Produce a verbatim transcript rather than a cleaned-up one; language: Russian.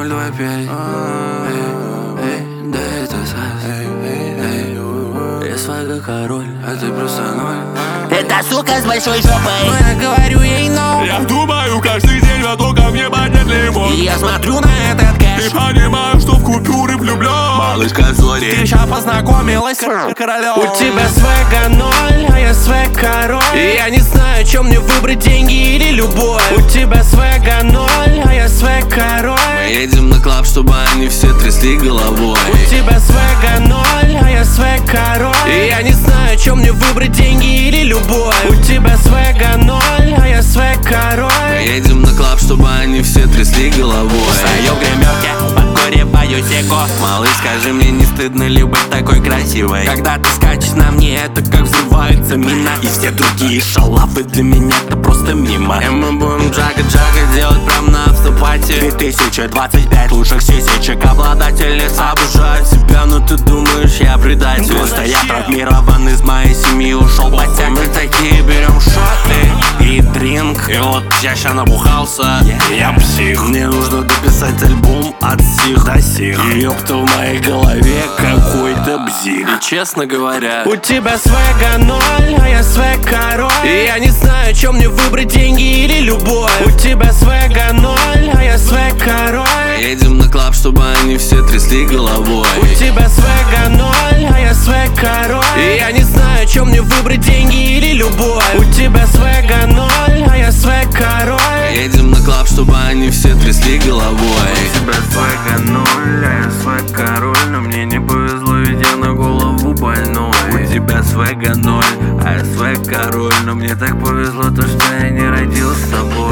ноль два пять. Да это САС. Я свага король, а ты просто ноль. Это сука с большой жопой. Но я говорю ей но. Я думаю каждый день о том, как мне поднять лимон. И я смотрю на этот кэш И понимаю, что в купюры влюблен. Малышка Зори, Ты ща познакомилась с королем. У тебя свега ноль, а я свег король. И я не знаю, чем мне выбрать, деньги или любовь. У тебя свега ноль, а я свег король. Мы едем на клаб, чтобы они все трясли головой. У тебя свега ноль, а я свег король. И я не знаю, чем мне выбрать, деньги или любовь. У тебя свега ноль, а я свег король. Мы едем на клаб, чтобы они все трясли головой. Стою в гримерке, покуриваю сиго. Малыш, скажи мне, не стыдно ли быть такой красивой? Когда ты скачешь на мне, это как взрывается мина. И все другие шалавы для меня это просто мимо. И мы будем джага-джага делать прям на автопате. две тысячи двадцать пять лучших сисечек. Обладательница обожает себя, но ты думаешь, я предатель. Просто я травмирован, из моей семьи ушел потяг. Мы такие берем шоты И дринк. и вот я ща набухался, Я псих. мне нужно дописать альбом от сих до сих. И ёпта в моей голове какой-то бзик. И честно говоря, У тебя свега ноль, а я свег король. И я не знаю, чем мне выбрать, деньги или любовь. У тебя свега ноль, а я свег король. едем на клаб, чтобы они все трясли головой. У тебя свега ноль, а я свег король. И я не знаю, чем мне выбрать, деньги или любовь. У тебя свега ноль, а я свег король. Едем на клаб, чтобы они все трясли головой. У тебя свега ноль, а я свег король. Но мне не повезло, ведь я на голову больной. У тебя свега ноль, а я свег король. Но мне так повезло, то что я не родился с тобой.